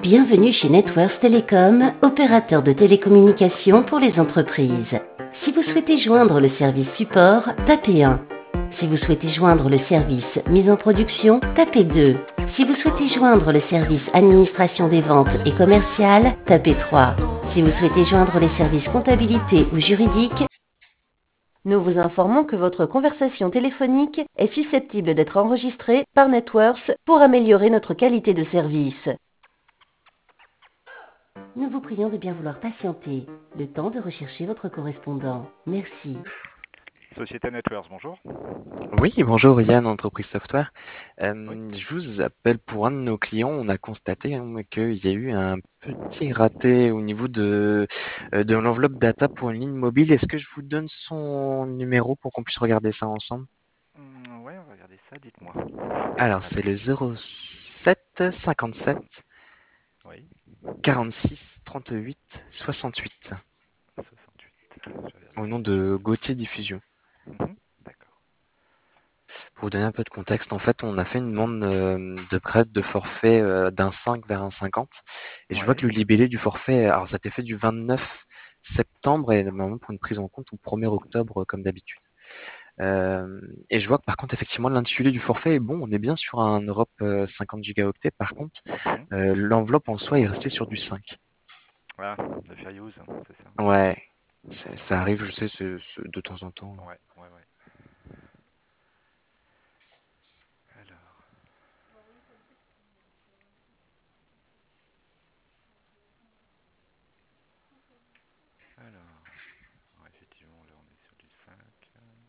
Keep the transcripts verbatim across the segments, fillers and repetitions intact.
Bienvenue chez Networks Telecom, opérateur de télécommunications pour les entreprises. Si vous souhaitez joindre le service support, tapez un. Si vous souhaitez joindre le service mise en production, tapez deux. Si vous souhaitez joindre le service administration des ventes et commerciales, tapez trois. Si vous souhaitez joindre les services comptabilité ou juridique, nous vous informons que votre conversation téléphonique est susceptible d'être enregistrée par Networks pour améliorer notre qualité de service. Nous vous prions de bien vouloir patienter, le temps de rechercher votre correspondant. Merci. Société Networks, bonjour. Oui, bonjour Yann, Entreprise Software. Oui. Euh, je vous appelle pour un de nos clients. On a constaté hein, qu'il y a eu un petit raté au niveau de, euh, de l'enveloppe data pour une ligne mobile. Est-ce que je vous donne son numéro pour qu'on puisse regarder ça ensemble? Hum, ouais, on va regarder ça, dites-moi. Alors, c'est le zéro sept cinquante-sept Oui, quarante-six trente-huit soixante-huit soixante-huit. Je vais au regarder nom ça. de Gauthier Diffusion. Mhm, d'accord. Pour vous donner un peu de contexte, en fait, on a fait une demande euh, de prêt de forfait euh, d'un cinq vers un cinquante. Et je vois Ouais, que le libellé du forfait, alors ça a été fait du vingt-neuf septembre et normalement pour une prise en compte au premier octobre euh, comme d'habitude. Euh, et je vois que par contre, effectivement, l'intitulé du forfait est bon. On est bien sur un Europe euh, cinquante gigaoctets. Par contre, mhm. euh, l'enveloppe en soi est restée sur du cinq. Voilà, de fair use, c'est ça. Ouais, c'est- ça arrive, je sais, c'est- c'est de temps en temps. Ouais, ouais, ouais. Alors, alors, ouais, effectivement, là on est sur du cinq.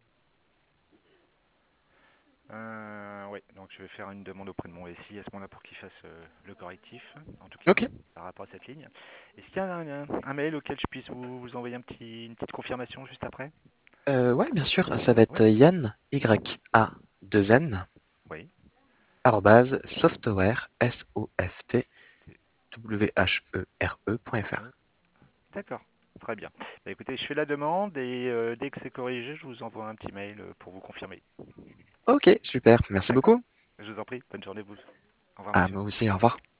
Euh, ouais, donc je vais faire une demande auprès de mon S I à ce moment-là pour qu'il fasse euh, le correctif, en tout cas, Ok. par rapport à cette ligne. Est-ce qu'il y a un, un- un mail auquel je puisse vous, vous envoyer un petit, une petite confirmation juste après? Euh, ouais, bien sûr, ça va être Oui, Yann, Y A deux N. oui. arobase software, S O F T C'est- W H E R E point F R. D'accord, très bien. Bah, écoutez, je fais la demande et euh, dès que c'est corrigé, je vous envoie un petit mail euh, pour vous confirmer. Ok, super, merci D'accord? beaucoup. Je vous en prie, bonne journée vous. Au revoir Ah, monsieur. moi aussi, au revoir.